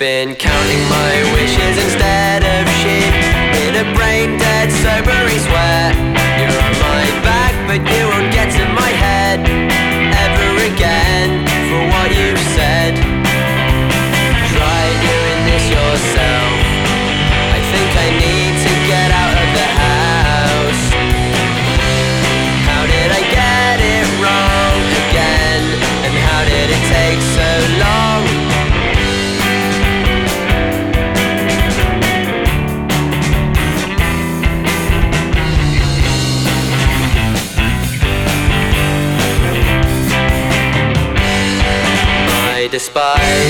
been counting my wishes instead of sheep, in a brain-dead, sobering sweat. You're on my back, but you won't get to my head ever again for what you've said. Try doing this yourself. I think I need to get out of the house. How did I get it wrong again? And how did it take so long? I despise